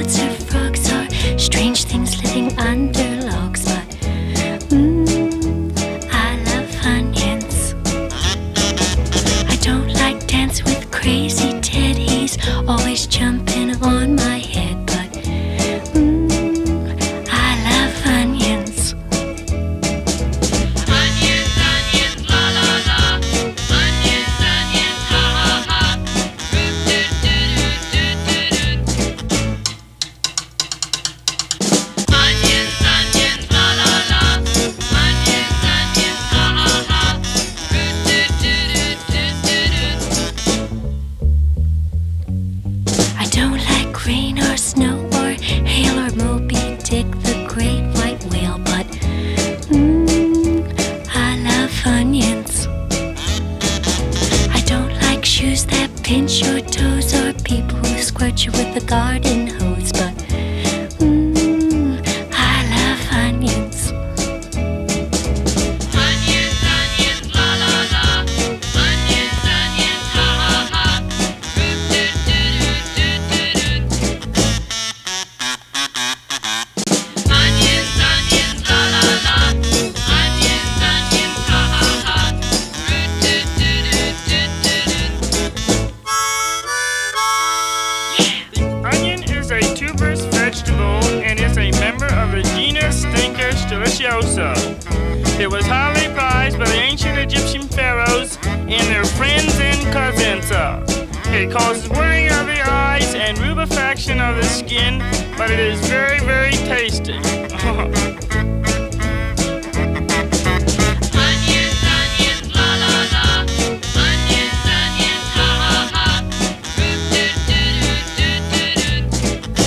toads or frogs or strange things living under logs, but I love onions. I don't like dance with crazy Ted, he's always jumping on my head, but I love onions. Onions, onions, la la la. Onions, onions, ha ha ha. Root doot doot doot doot doot. Onions, onions, la la la. Onions, onions, ha ha ha. Root doot doot doot doot doot. I don't like rain or snow or hail or Moby Dick, the great white whale, but I love onions. I don't like shoes that pinch your toes or people who squirt you with a garden hose, but I love onions. Onions, onions, la la la. Onions, onions, ha ha ha. Root doot doot doot doot doot. Onions, onions, la la la. Onions, onions, ha ha ha. Root doot doot doot doot doot. The onion is a tuberous vegetable and is a member of the genus Stincus deliciosa. It was highly prized by the ancient Egyptian pharaohs and their friends and cousins. It causes worrying of the eyes and rubefaction of the skin, but it is very, very tasty. Onions, onions, la la la. Onions, onions, ha ha ha. Root doot doot doot doot doot.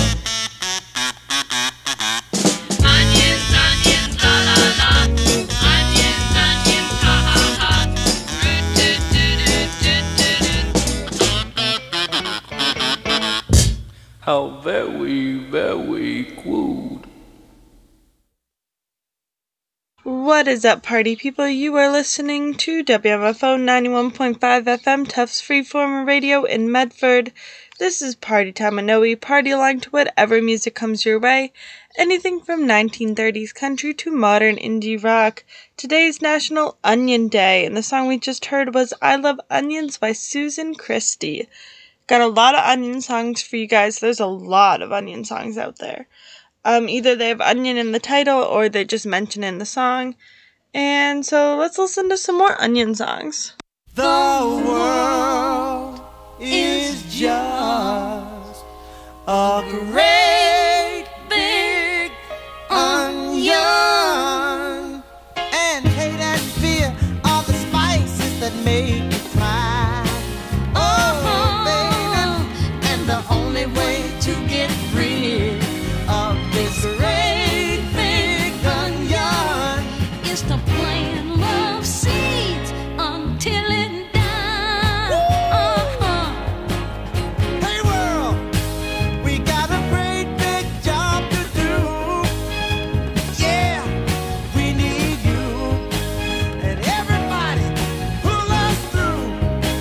Onions, onions, la la la. Onions, onions, ha ha ha. Root doot doot doot doot doot. How very, very good. What is up, party people? You are listening to WMFO 91.5 FM, Tufts Freeform Radio in Medford. This is Party Time with Noe. Party along to whatever music comes your way. Anything from 1930s country to modern indie rock. Today is National Onion Day, and the song we just heard was I Love Onions by Susan Christie. Got a lot of onion songs for you guys. There's a lot of onion songs out there. Either they have onion in the title or they just mention it in the song. And so let's listen to some more onion songs. The world is just a great big onion, and hate and fear are the spices that make you cry. Oh, baby, and the only way to get rid of this great big onion Is to plant love seeds until it dies. Hey world, we got a great big job to do. Yeah, we need you and everybody pull us through.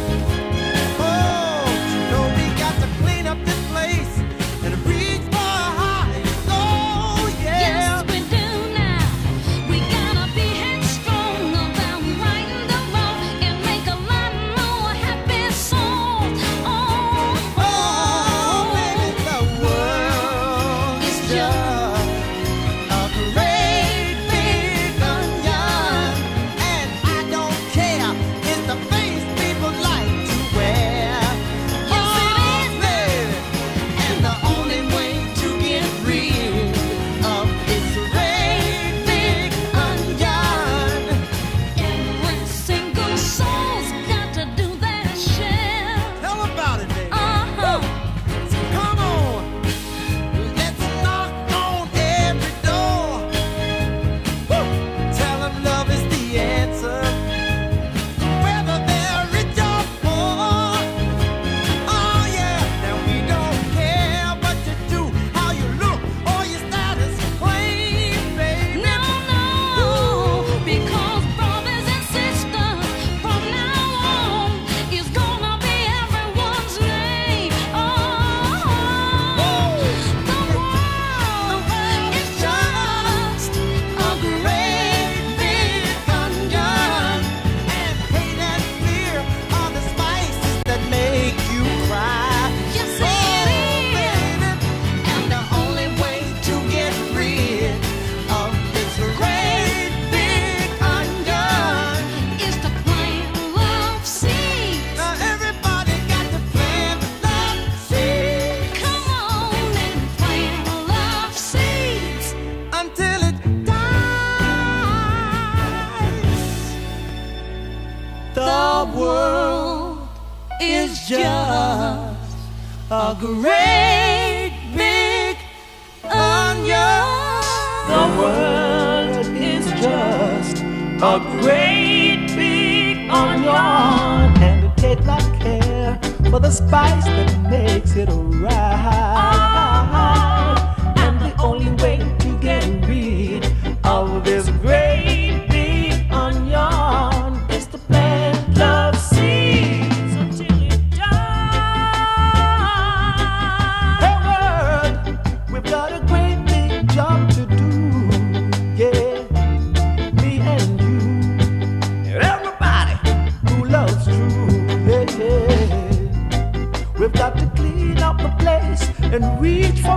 Oh, you know we got to clean up this place and reach for high. Oh yeah. Yes, we do now. We gotta be headstrong about righting the wrong and make a lot more happy souls. Oh, baby, the world is just a great big onion, and I don't care it's the face people like to wear. Oh, baby, and the only way to get rid of this great big onion. Every single soul's got to do their share. Tell about it, baby. Uh-huh. So come on, let's knock on a great big onion. The world is just a great big onion, and it take not care for the spice that makes it right. And the only way to get rid of this great big onion is to plant love seeds until it dies. Hey world, we've got a great big job to do. Yeah, me and you, and everybody who loves true. Yeah, we've got to clean up the place and reach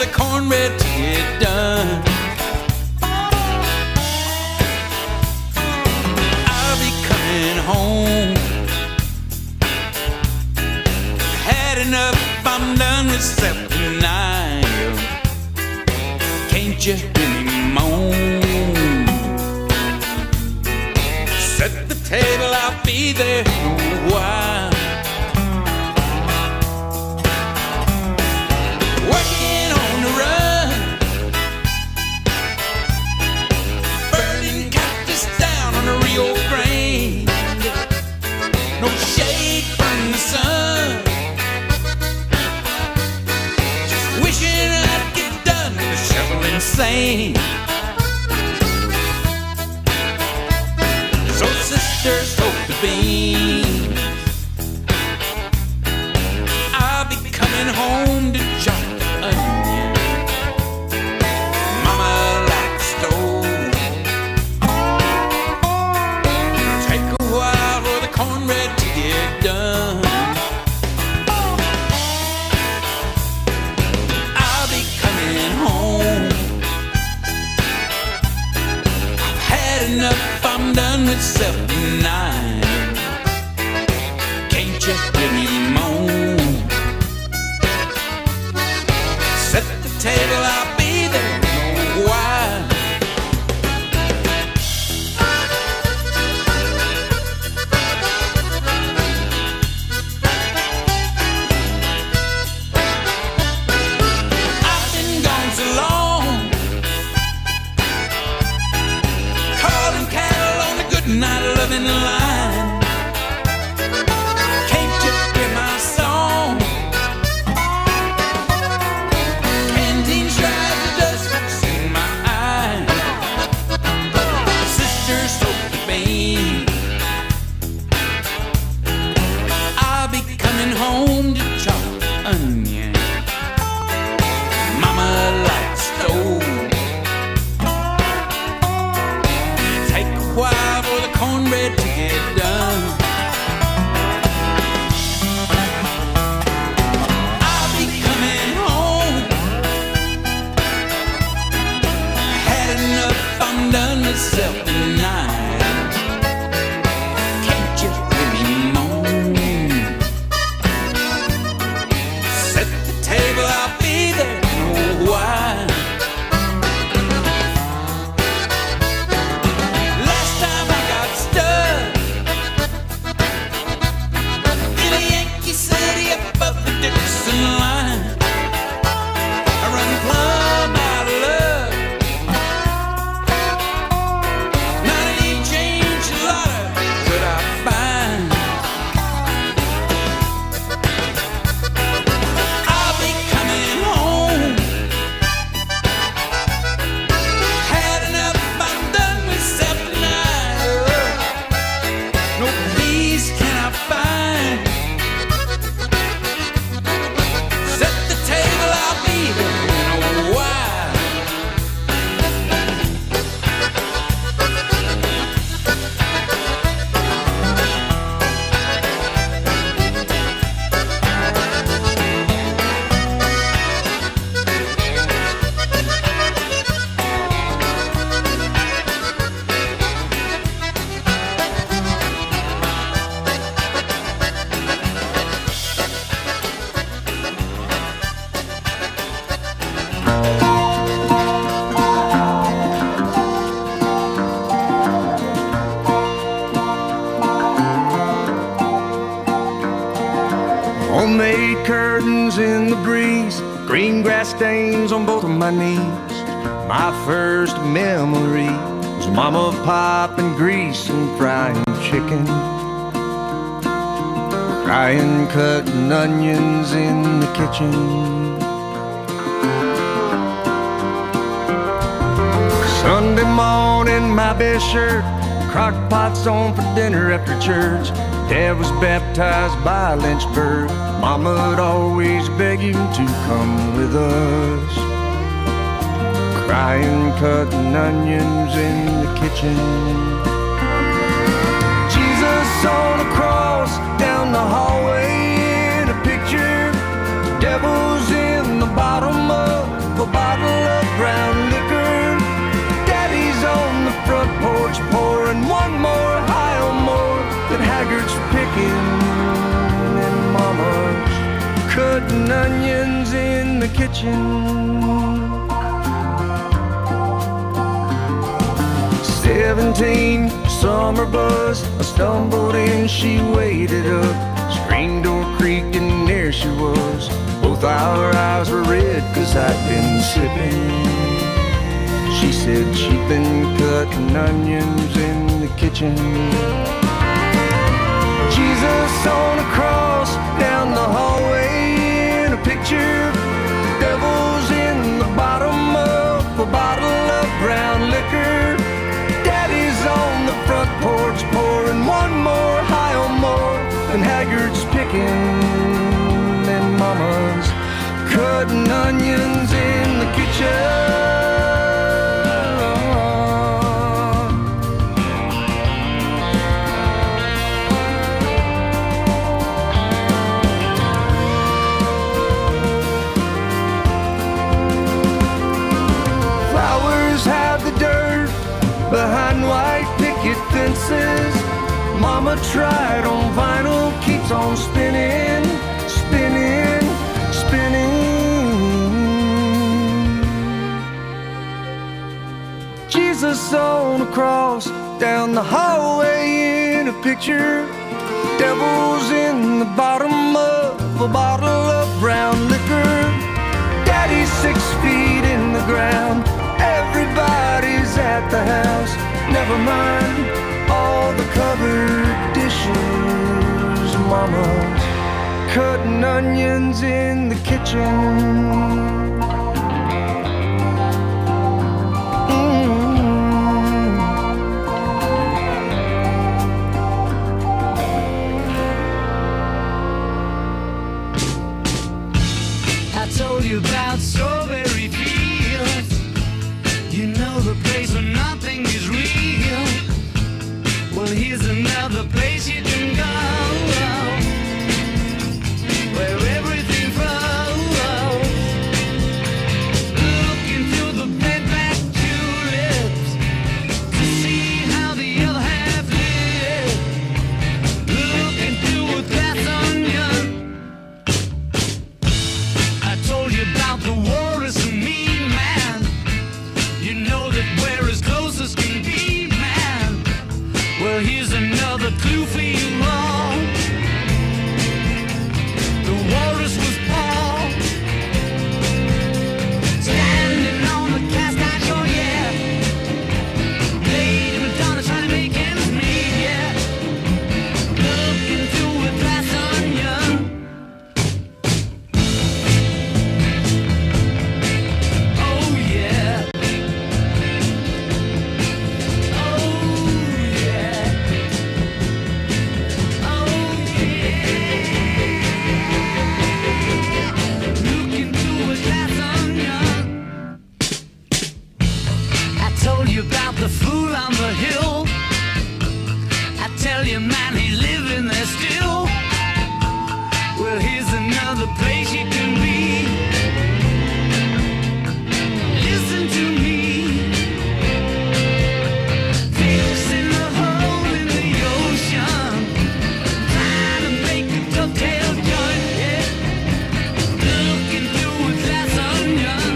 the cornbread to get done. I'll be coming home. Had enough, I'm done with 79. Can't you hear me moan? Set the table, I'll be there in a while. Working on the run, burning cactus down on the Rio Grande. No shade from the sun, just wishing I'd get done with shoveling sand. So sisters, soak the beans. I'll be coming home to chop the onion. Mama likes stove. Take a while for the cornbread to get done. I'll be coming home. I've had enough, I'm done with 79. Can't you hear me moan? Set the table, I'll be there in a while. I've been gone so long, calling cattle on the good night loving line. Can't you hear my song? Canteens dry the dust that's in my eye. Sisters soak the beans. I'll be coming home to chop the onion. Mama likes stove. Take a while for the cornbread to get done. I'll be coming home. Had enough, I'm done with 79. Can't you hear me moan? Set the table, I'll be there in a while. Last time I got stuck in a Yankee City above the Dixon line. I run plumb out of luck. Not any change a lot could I find. I'll be coming home. Had enough, I'm done with 79. No peace can I find. Set the table, I'll be there in a while. Homemade curtains in the breeze, green grass stains on both of my knees. My first memory was Mama popping grease and frying chicken, crying, cutting onions in the kitchen. Sunday morning, my best shirt, crock pots on for dinner after church. Dad was baptized by Lynchburg. Mama'd always beg him to come with us, crying, cutting onions in the kitchen. Jesus on a cross down the hallway in a picture. Devil's in the bottom of a cutting onions in the kitchen. 17, summer buzz, I stumbled in, she waited up. Screen door creaked and there she was. Both our eyes were red 'cause I'd been sipping. She said she'd been cutting onions in the kitchen. Jesus on a cross down the hallway in a picture. Devil's in the bottom of a bottle of brown liquor. Daddy's on the front porch pouring one more high on more. And Haggard's picking and Mama's cutting onions in the kitchen. Behind white picket fences, Mama tried on vinyl, keeps on spinning, spinning, spinning. Jesus on a cross down the hallway in a picture. Devil's in the bottom of a bottle of brown liquor. Daddy's 6 feet in the ground. Everybody's at the house. Never mind all the covered dishes. Mama's cutting onions in the kitchen. I told you about strawberry fields. You know the place where nothing is real. Well, here's another place you can go, where everything flows. Look into the bed-back tulips to see how the other half lives. Look into a glass onion. I told you about the walrus and me, man. You know that we're as close as can be, man. Well, here's another clue for you all. The walrus was Paul, standing on the cast iron shore, yeah. Lady Madonna trying to make ends meet, yeah. Look into a glass onion. Oh yeah. About the fool on the hill, I tell you, man, he's living there still. Well, here's another place you can be. Listen to me. Fixing the hole in the ocean, trying to make a dovetail joint, yeah. Looking through a glass onion.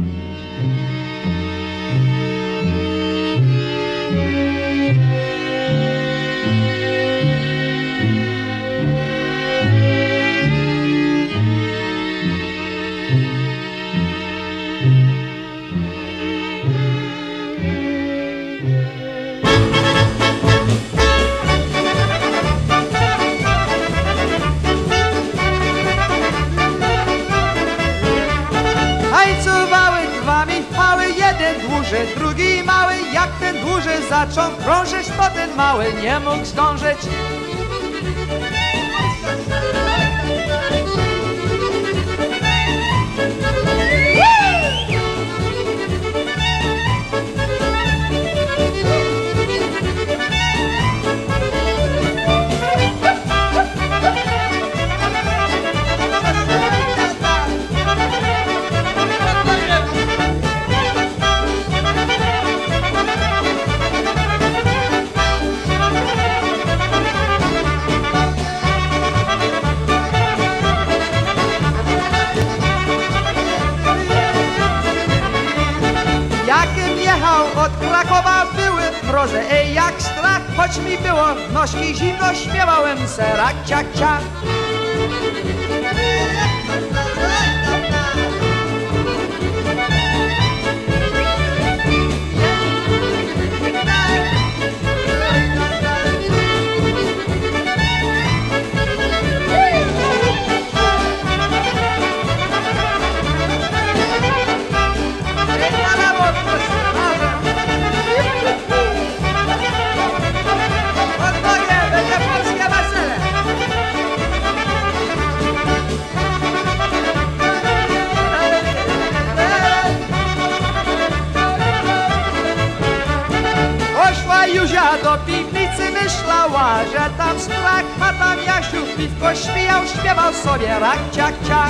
Drugi mały, jak ten duży zaczął krążyć, to ten mały nie mógł zdążyć. drodze, ej jak strach, choć mi było w nożki zimno, śpiewałem se rak, ciak, ciak. Józia do piwnicy myślała, że tam strach, a tam Jasiu piwko śpijał, śpiewał sobie rak, ciak, ciak.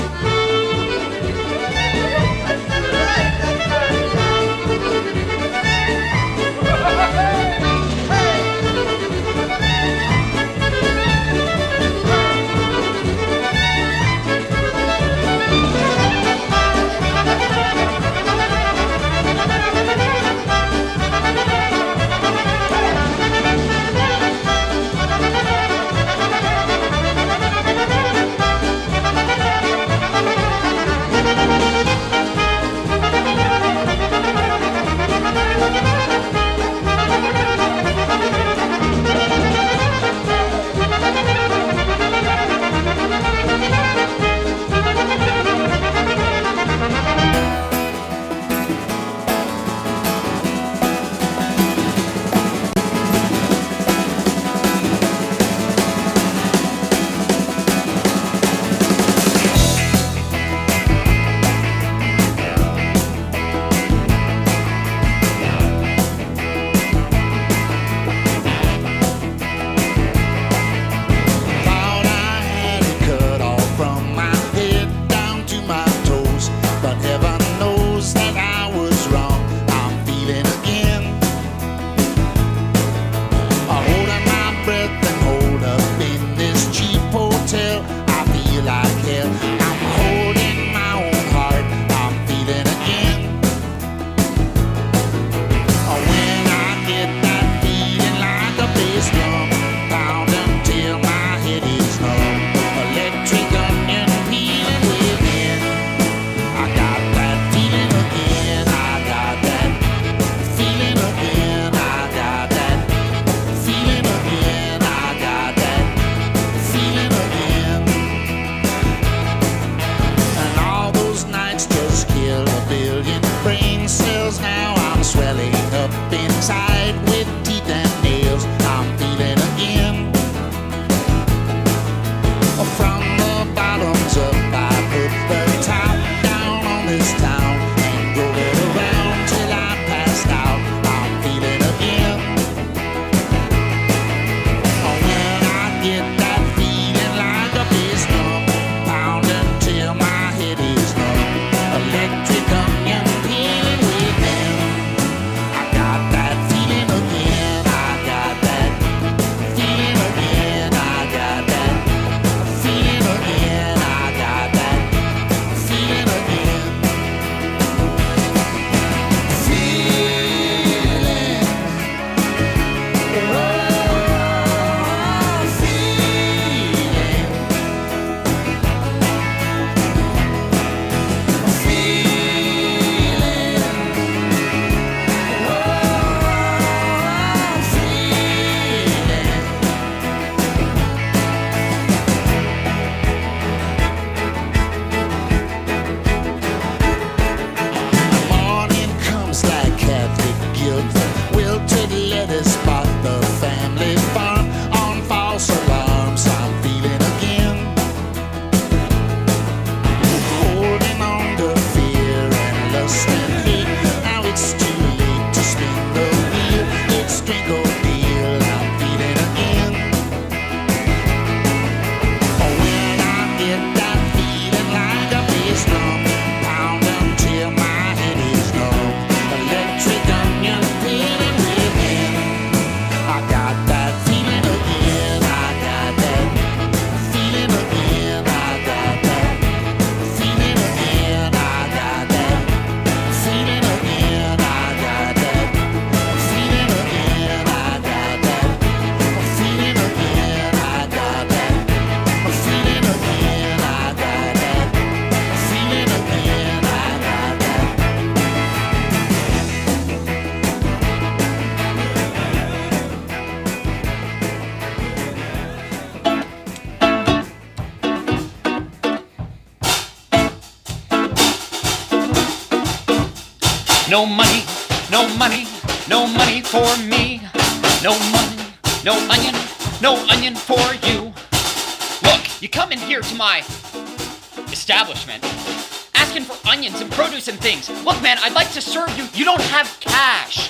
No money, no money, no money for me. No money, no onion for you. Look, you come in here to my establishment asking for onions and produce and things. Look, man, I'd like to serve you. You don't have cash.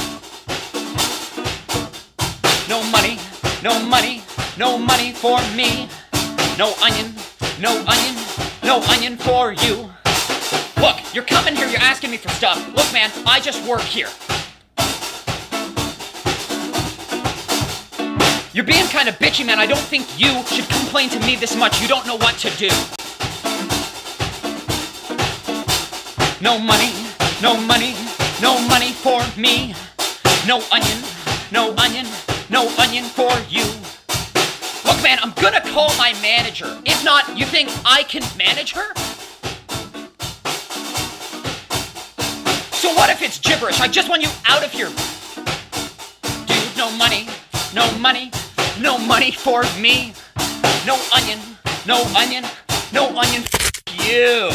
No money, no money, no money for me. No onion, no onion, no onion for you. Look, you're coming here, you're asking me for stuff. Look, man, I just work here. You're being kind of bitchy, man. I don't think you should complain to me this much. You don't know what to do. No money, no money, no money for me. No onion, no onion, no onion for you. Look, man, I'm gonna call my manager. If not, you think I can manage her? So what if it's gibberish? I just want you out of here. Dude, no money, no money, no money for me. No onion, no onion, no onion for you.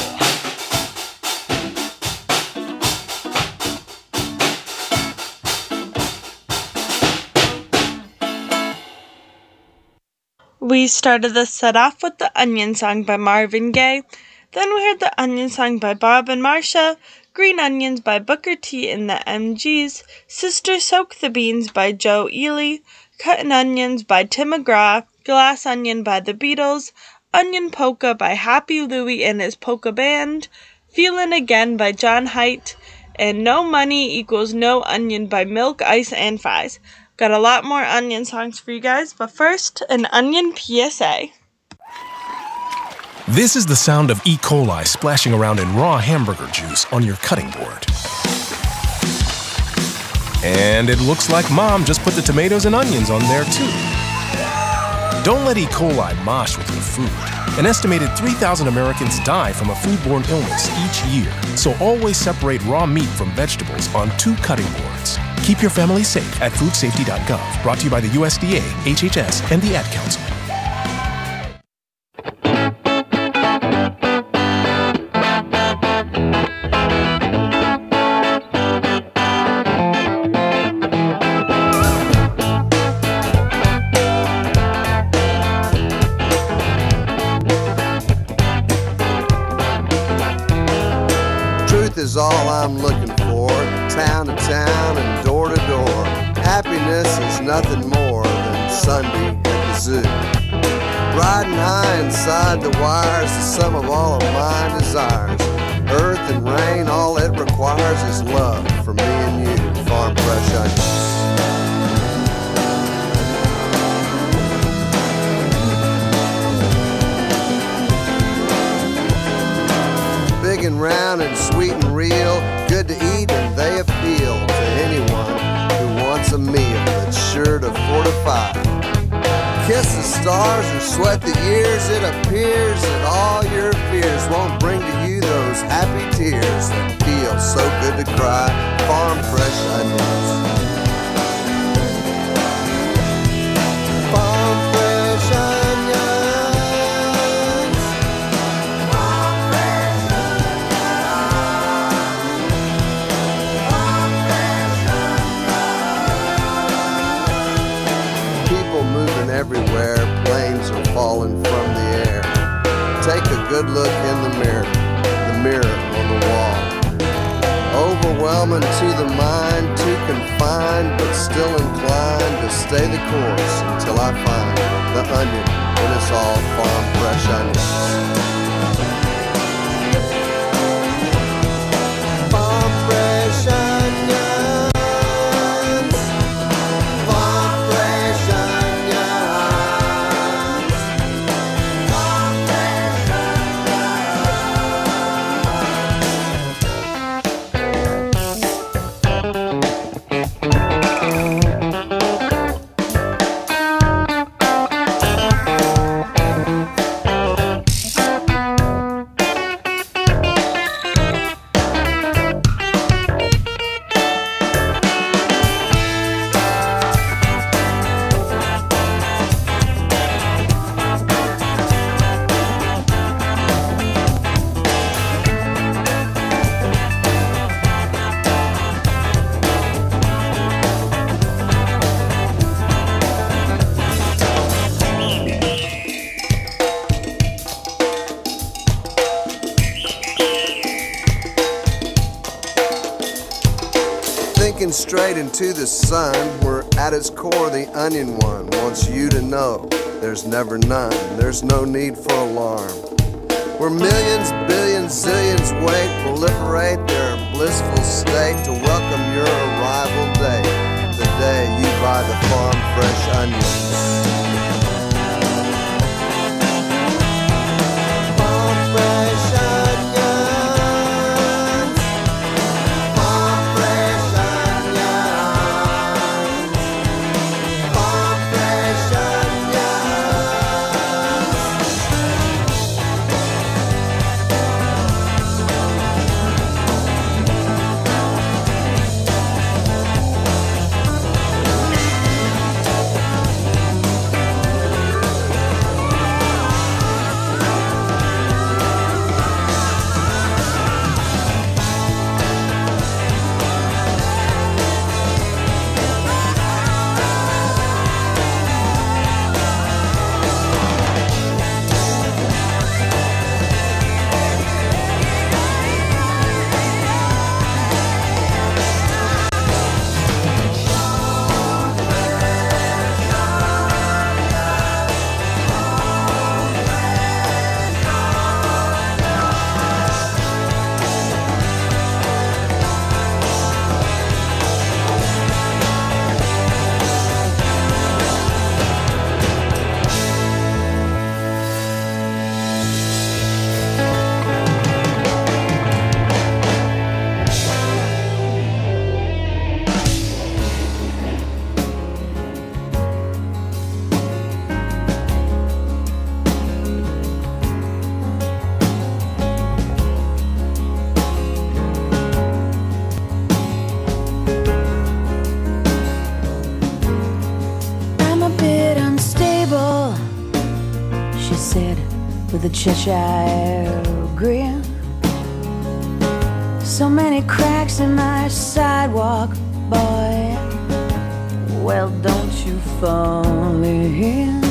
We started the set off with the Onion Song by Marvin Gaye. Then we heard the Onion Song by Bob and Marsha, Green Onions by Booker T and the MGs, Sister Soak the Beans by Joe Ely, Cuttin' Onions by Tim McGraw, Glass Onion by the Beatles, Onion Polka by Happy Louie and his Polka Band, Feelin' Again by John Haidt, and No Money Equals No Onion by Milk, Ice, and Fries. Got a lot more Onion songs for you guys, but first, an Onion PSA. This is the sound of E. coli splashing around in raw hamburger juice on your cutting board. And it looks like Mom just put the tomatoes and onions on there too. Don't let E. coli mosh with your food. An estimated 3,000 Americans die from a foodborne illness each year, so always separate raw meat from vegetables on 2 cutting boards. Keep your family safe at foodsafety.gov. Brought to you by the USDA, HHS, and the Ad Council. Is all I'm looking for, town to town and door to door. Happiness is nothing more than Sunday at the zoo. Riding high inside the wires, the sum of all of my desires. Earth and rain, all it requires is love for me and you. Farm fresh onions. Big and round and sweet and real, good to eat and they appeal to anyone who wants a meal that's sure to fortify. Kiss the stars or sweat the years, it appears that all your fears won't bring to you those happy tears that feel so good to cry. Farm fresh onions. Farm fresh onions. Everywhere, planes are falling from the air. Take a good look in the mirror on the wall. Overwhelming to the mind, too confined, but still inclined to stay the course until I find the onion when it's all farm fresh onions. Farm fresh onions. straight into the sun. We're at its core, the onion one wants you to know there's never none, there's no need for alarm. Where millions, billions, zillions wait, proliferate their blissful state to welcome your arrival day, the day you buy the farm fresh onions. Farm fresh onions, farm fresh onions, farm fresh with a Cheshire grin. So many cracks in my sidewalk, boy. Well, don't you fall in.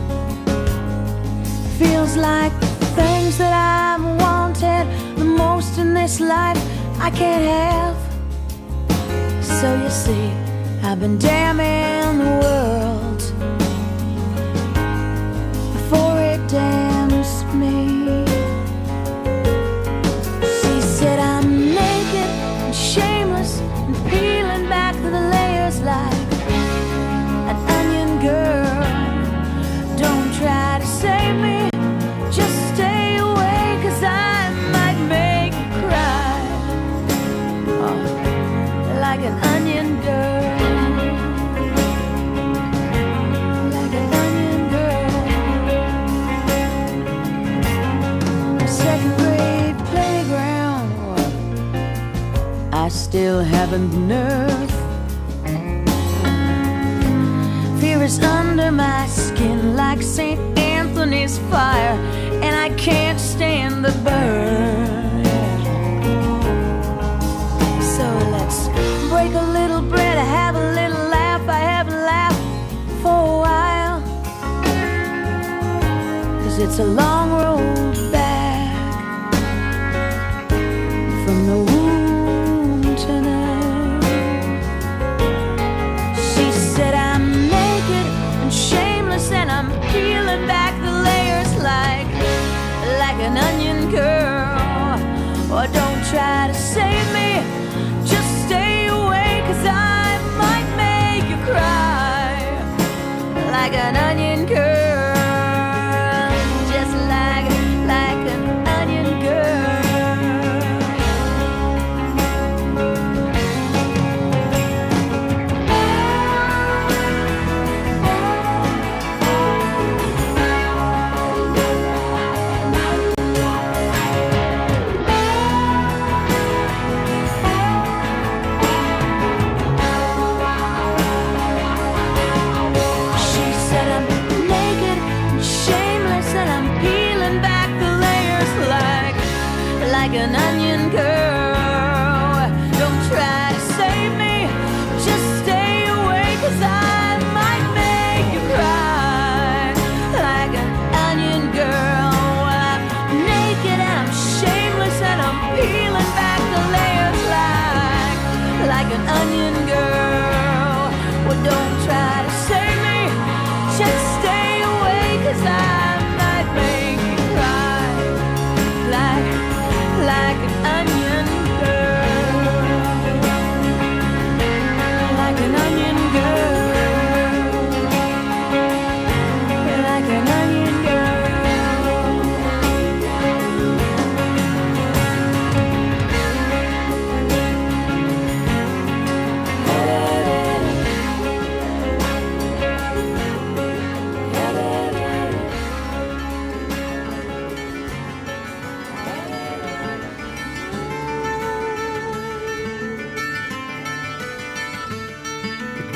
Feels like the things that I've wanted the most in this life I can't have. So you see, I've been damning the world before it damns me. She said I'm naked and shameless and peeling back the layers like an onion girl. Don't try to save me, just stay away, 'cause I might make you cry. Oh, like an onion girl. Like an onion girl. Second grade playground, I still haven't the nerve. Fear is under my skin like St. Anthony's fire, and I can't stand the burn. So let's break a little bread, have a little laugh. I haven't laughed for a while, 'cause it's a long road back from the womb tonight. She said I'm naked and shameless, and I'm peeling back the layers like an onion girl. Or don't try to save me, just stay away, 'cause I might make you cry. Like an onion girl, just like an onion girl. She said I'm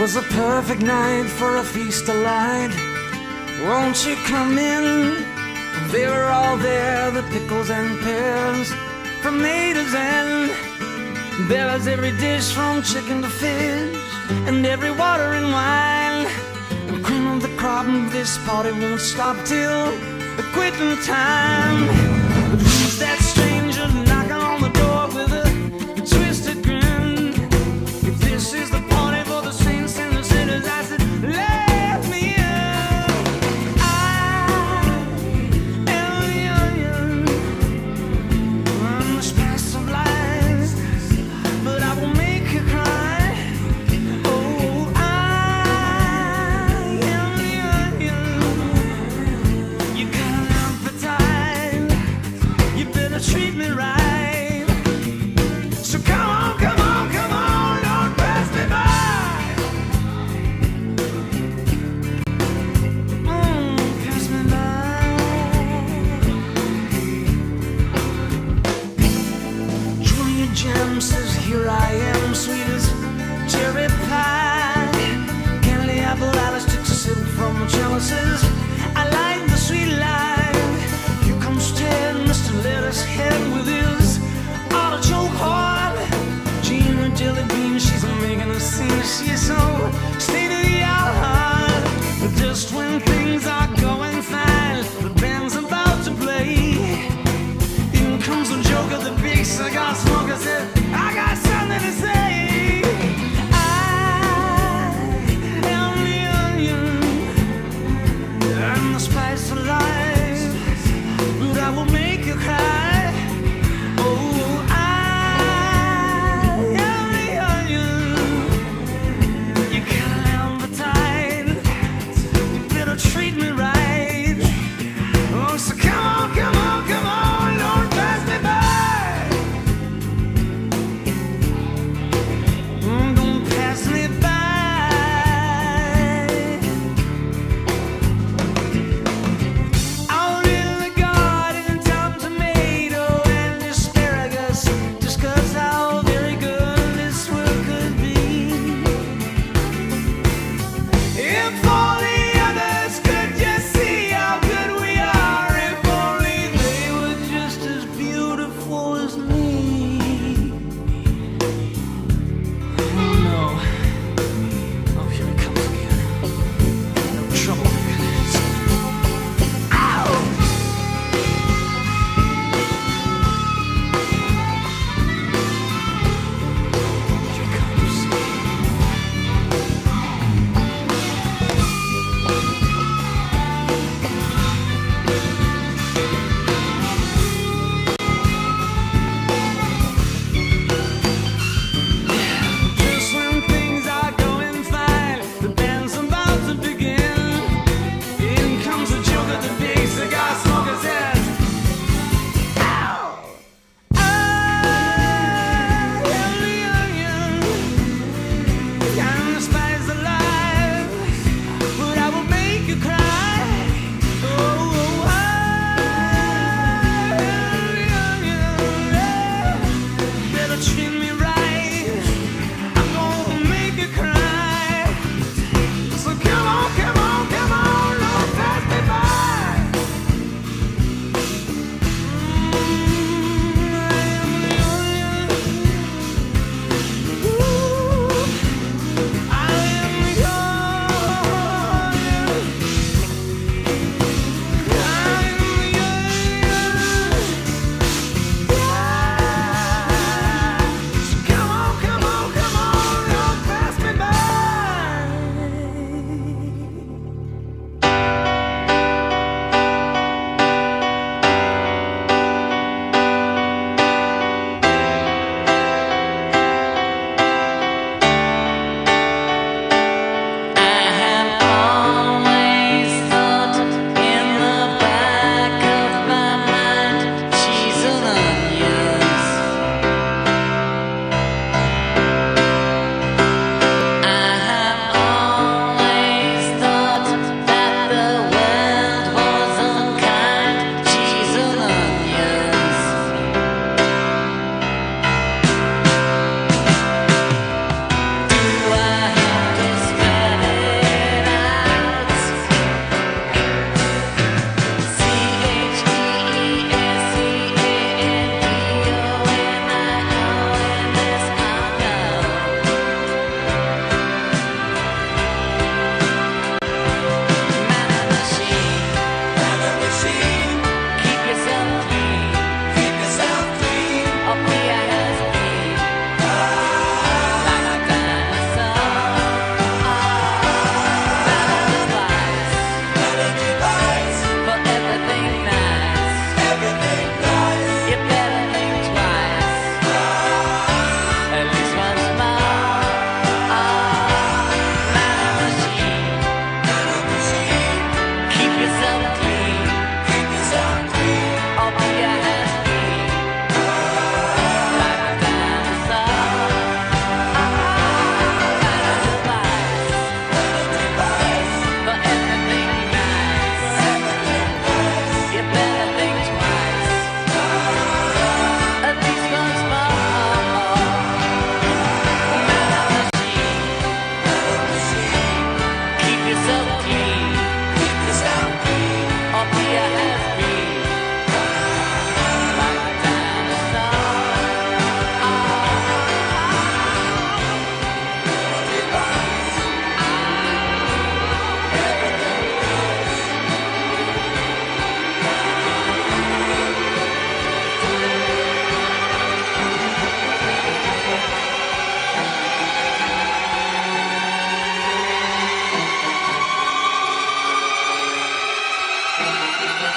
was a perfect night for a feast of light. Won't you come in? They were all there, the pickles and pears from A to Z. There was every dish from chicken to fish, and every water and wine. The cream of the crop, this party won't stop till the quitting time. But who's that stranger knocking on the door with a twisted grin? If this is the party for the saints and the sinners, I said, let me in. I am young, I'm the spice of life, but I will make you cry. Oh, I am young. You got an appetite, you better treat me right. So come on, come on, come on, don't pass me by. Pass me by. Julia Jam says, here I am, sweet as cherry pie. Candy apple Alice takes a sip from the chalices. I like the sweet life. Here comes Ted, Mr. Lettuce Head with his artichoke heart. Gina Jelly Bean, she's making a scene. She's so state of the art. But just when things are going fine, the band's about to play. In comes the joker, the big cigar smoker said, I got something to say. I am the onion.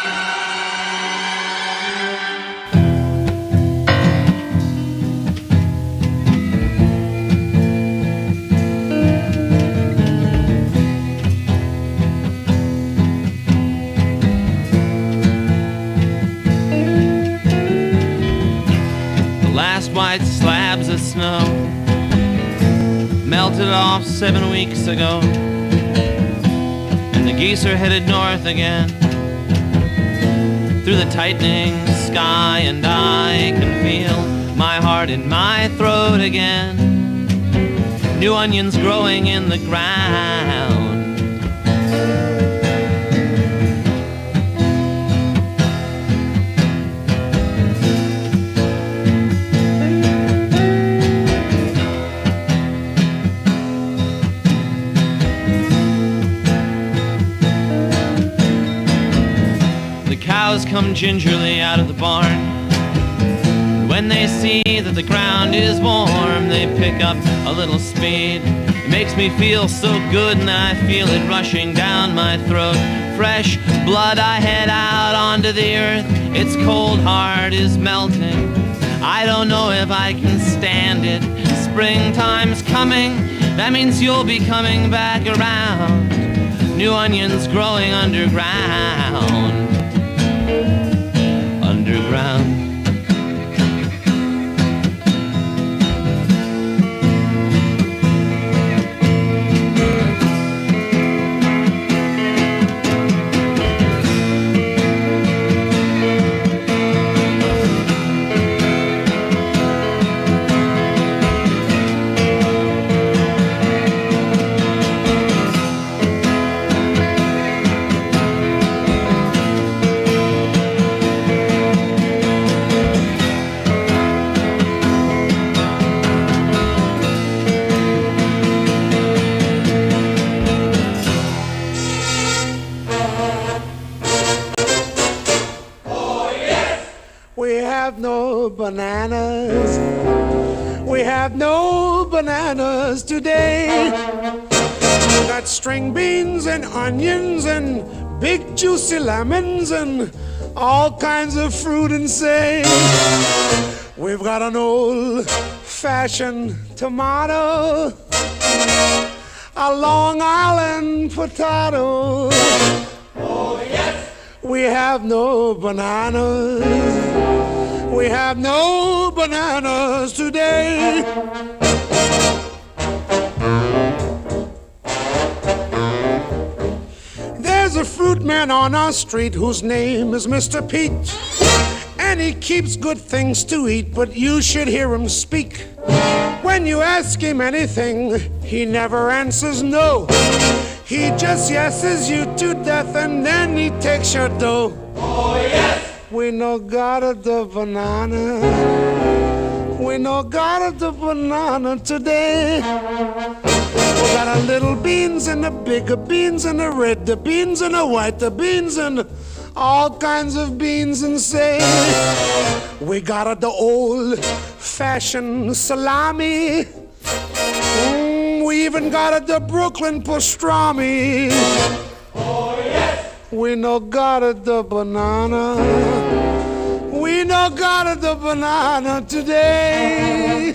White slabs of snow melted off 7 weeks ago, and the geese are headed north again through the tightening sky, and I can feel my heart in my throat again. New onions growing in the ground. Cows come gingerly out of the barn. When they see that the ground is warm, they pick up a little speed. It makes me feel so good, and I feel it rushing down my throat. Fresh blood, I head out onto the earth. Its cold heart is melting. I don't know if I can stand it. Springtime's coming, that means you'll be coming back around. New onions growing underground. Underground. Bananas. We have no bananas today. We got string beans and onions and big juicy lemons and all kinds of fruit and say. We've got an old-fashioned tomato, a Long Island potato. Oh, yes. We have no bananas. We have no bananas today. There's a fruit man on our street whose name is Mr. Pete, and he keeps good things to eat, but you should hear him speak. When you ask him anything, he never answers no. He just yeses you to death, and then he takes your dough. Oh, yes! We no got the banana. We no got the banana today. We got a little beans and the bigger beans and the red, the beans and the white, the beans and all kinds of beans and say. We got the old-fashioned salami. We even got the Brooklyn pastrami. Oh, yes! We no got the banana. We no got the banana today.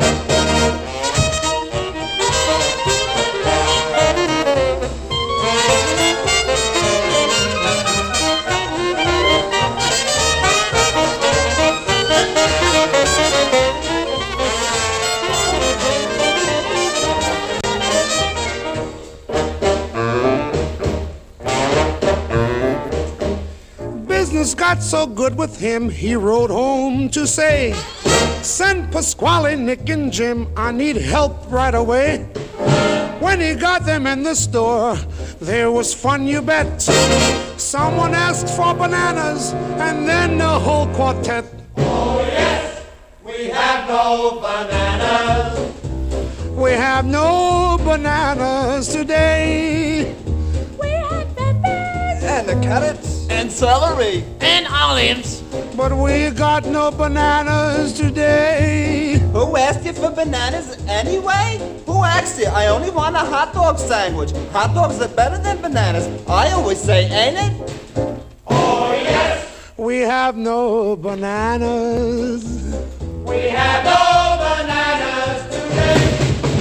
Business got so good with him, he rode home to say, send Pasquale, Nick, and Jim, I need help right away. When he got them in the store, there was fun, you bet. Someone asked for bananas, and then the whole quartet. Oh yes, we have no bananas. We have no bananas today. We have peppers. And the carrots. And celery. And olives. But we got no bananas today. Who asked you for bananas anyway? Who asked you? I only want a hot dog sandwich. Hot dogs are better than bananas. I always say, ain't it? Oh, yes. we have no bananas. We have no bananas today.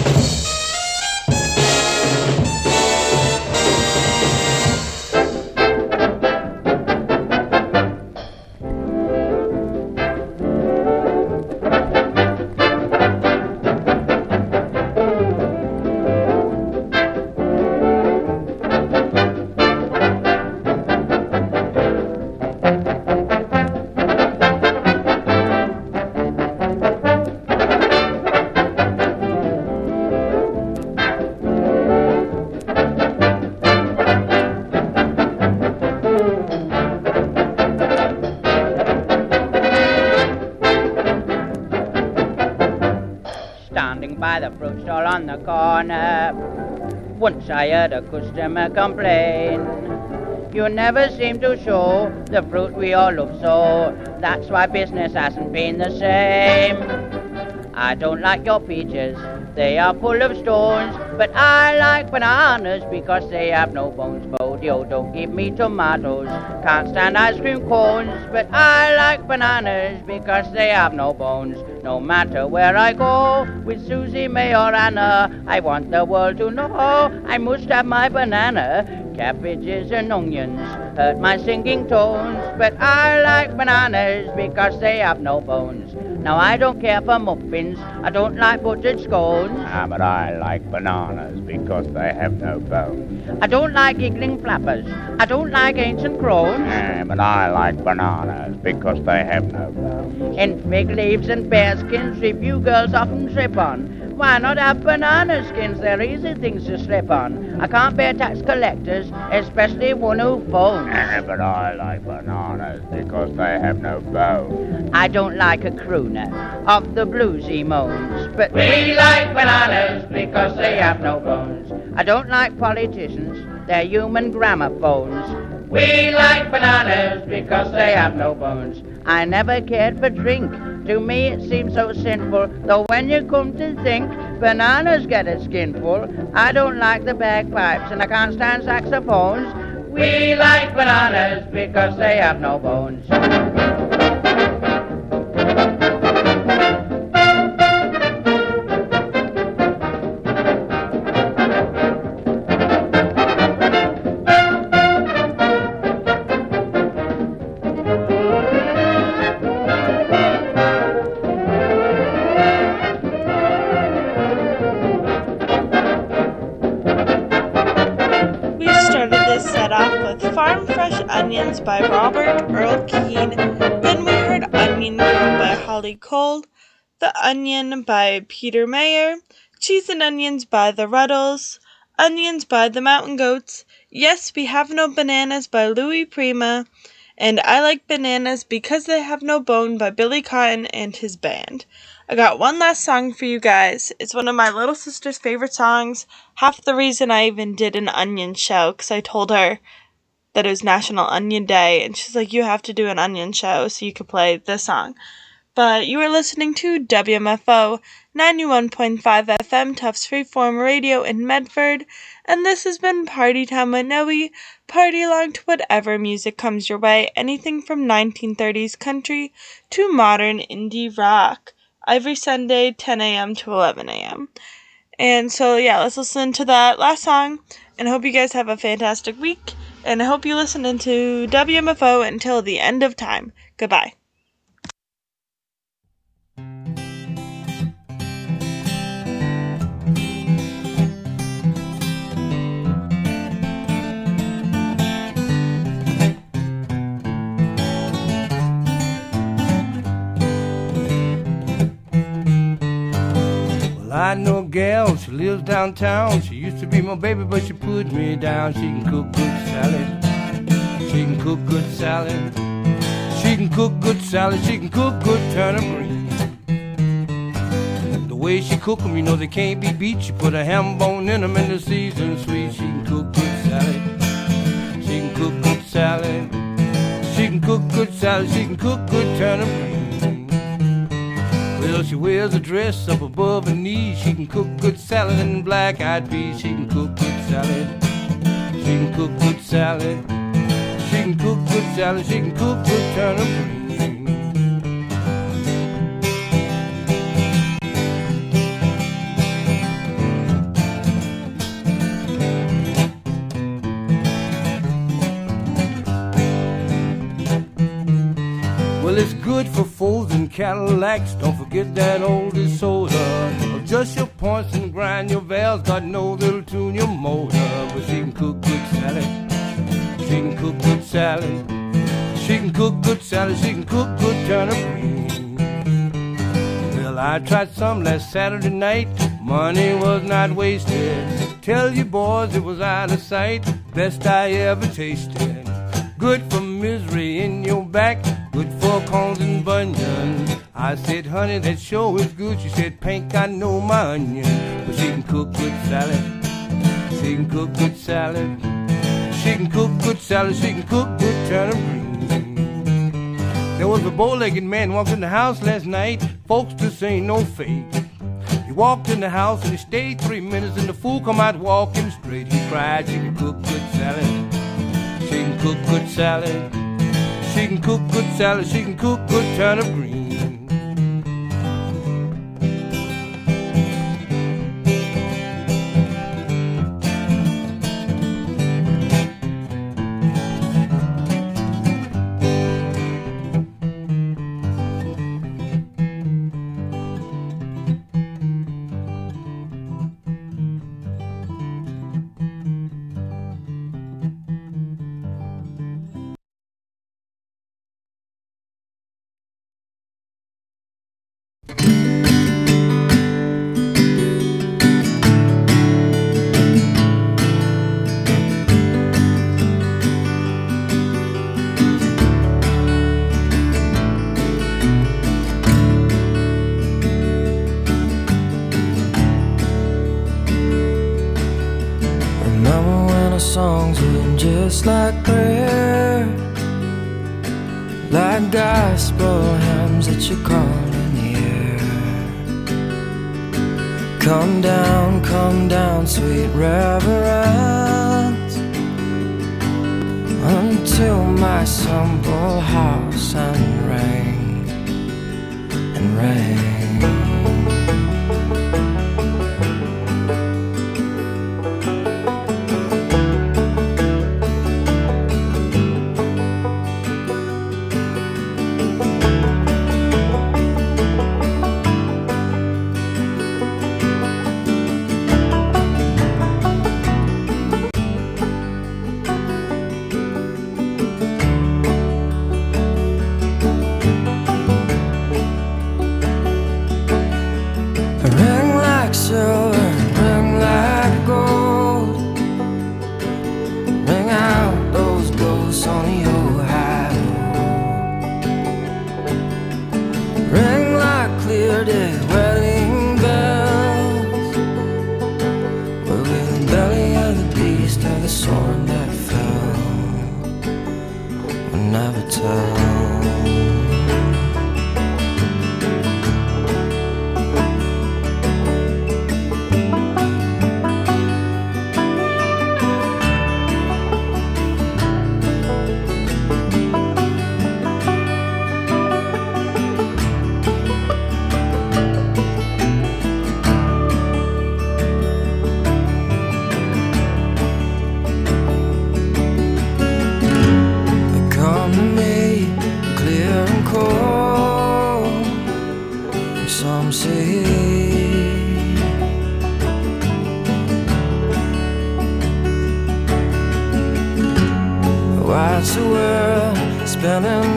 By the fruit stall on the corner, once I heard a customer complain. You never seem to show the fruit we all love so. That's why business hasn't been the same. I don't like your peaches, they are full of stones. But I like bananas because they have no bones. Bodio, don't give me tomatoes, can't stand ice cream cones. But I like bananas because they have no bones. No matter where I go, with Susie, May or Anna, I want the world to know I must have my banana. Cabbages and onions hurt my singing tones. But I like bananas because they have no bones. Now I don't care for muffins, I don't like buttered scones. But I like bananas because they have no bones. I don't like giggling flappers, I don't like ancient crones. But I like bananas because they have no bones. And fig leaves and bearskins you girls often trip on. Why not have banana skins? They're easy things to slip on. I can't bear tax collectors, especially one who phones. But I like bananas because they have no bones. I don't like a crooner of the bluesy moans. But we like bananas because they have no bones. I don't like politicians, they're human gramophones. We like bananas because they have no bones. I never cared for drink. To me it seems so sinful. Though when you come to think, bananas get a skinful. I don't like the bagpipes and I can't stand saxophones. We like bananas because they have no bones. Farm Fresh Onions by Robert Earl Keen. Then we heard Onion Girl by Holly Cole, The Onion by Peter Mayer, Cheese and Onions by The Ruddles, Onions by The Mountain Goats, Yes, We Have No Bananas by Louis Prima, and I Like Bananas Because They Have No Bone by Billy Cotton and his band. I got one last song for you guys. It's one of my little sister's favorite songs. Half the reason I even did an onion show, because I told her that it was National Onion Day, and she's like, you have to do an onion show so you could play this song. But you are listening to WMFO 91.5 FM Tufts Freeform Radio in Medford, and this has been Party Time with Noe. Party along to whatever music comes your way, anything from 1930s country to modern indie rock. Every Sunday, 10 a.m. to 11 a.m. And so, yeah, let's listen to that last song, and I hope you guys have a fantastic week. And I hope you listen to WMFO until the end of time. Goodbye. Well, I know a gal, she lives downtown. She used to be my baby, but she put me down. She can cook good salad. She can cook good salad. She can cook good salad. She can cook good turnip greens. The way she cook them, you know they can't be beat. She put a ham bone in them and the seasoned sweet. She can cook good salad. She can cook good salad. She can cook good salad. She can cook good turnip greens. Well, she wears a dress up above her knees. She can cook good salad and black-eyed peas. She can cook good salad. She can cook good salad. She can cook good salad, she can cook good turnip greens. Well, it's good for Fords and Cadillacs. Don't forget that old soda. Adjust your points and grind your valves. God knows it'll tune your motor. But she can cook good salad. She can cook good salad. She can cook good salad. She can cook good turnip greens. Well, I tried some last Saturday night. Money was not wasted. Tell you boys it was out of sight. Best I ever tasted. Good for misery in your back. Good for corns and bunions. I said, honey, that sure is good. She said, Pink, I know my onion. But she can cook good salad. She can cook good salad. She can cook good salad. She can cook good turnip greens. There was a bow-legged man walked in the house last night. Folks, this ain't no fake. He walked in the house and he stayed 3 minutes, and the fool come out walking straight. He cried, she can cook good salad. She can cook good salad. She can cook good salad. She can cook good turnip greens. Songs were just like prayer, like gospel hymns that you call in the air. Come down, sweet reverence, until my simple house and rain and rain. Watch the world spinning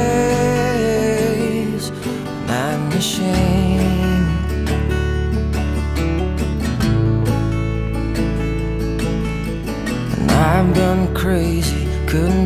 ways, that machine. And I've been crazy, couldn't